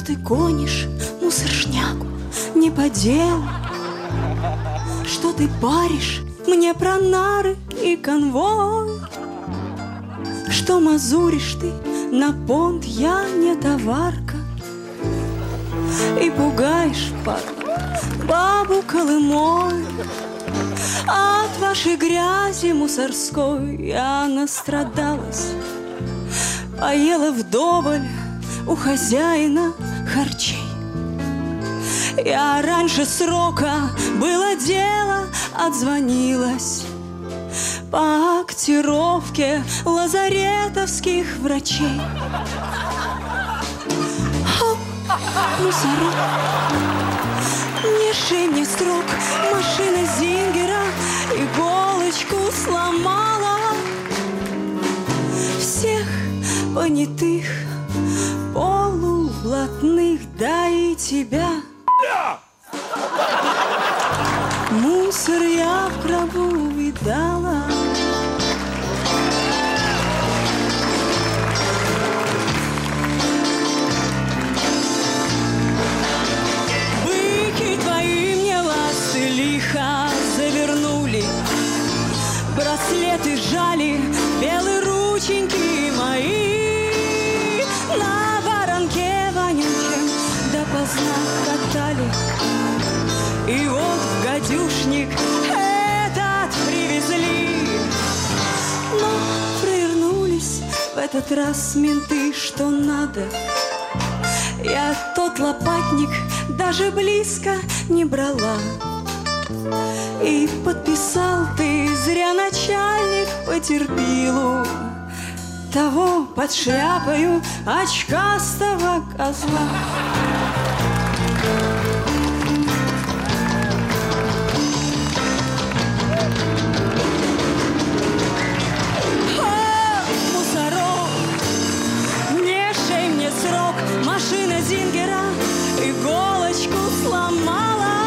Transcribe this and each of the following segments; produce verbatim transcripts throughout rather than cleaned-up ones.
ты гонишь мусоршняку не по делу, что ты паришь мне про нары и конвой, что мазуришь ты на понт, я не товарка, и пугаешь, падла, бабу Колымой. От вашей грязи мусорской я настрадалась, поела вдоволь у хозяина харчей. Я раньше срока, было дело, отзвонилась по актировке лазаретовских врачей. Хоп, мусорок, не шей мне срок, машина Зингера иголочку сломала. Всех понятых, полублатных, да и тебя. Мусор я в гробу видала. Быки твои мне ласты лихо завернули, браслеты сжали, белые рученьки мои на воронке вонючем допоздна катали. И вот в гадюшник этот привезли. Но провернулись в этот раз менты, что надо. Я тот лопатник даже близко не брала. И подписал ты зря, начальник, потерпилу того под шляпою очкастого козла. Машина Зингера иголочку сломала.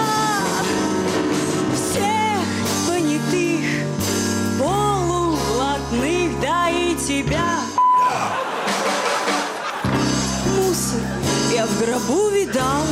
Всех понятых, полублатных, да и тебя. Мусор я в гробу видала.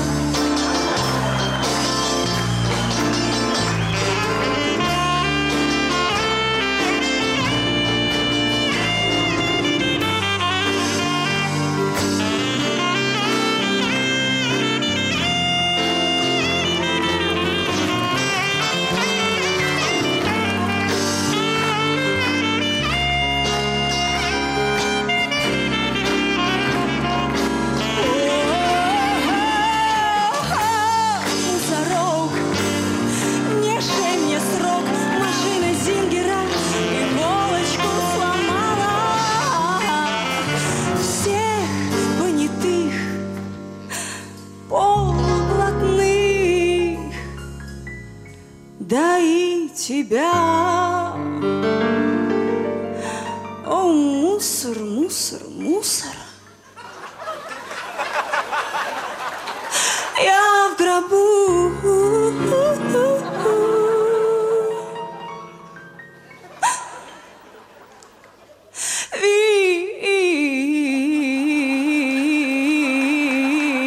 Да и тебя. О, мусор, мусор, мусор. Я в гробу.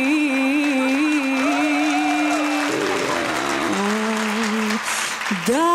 Да.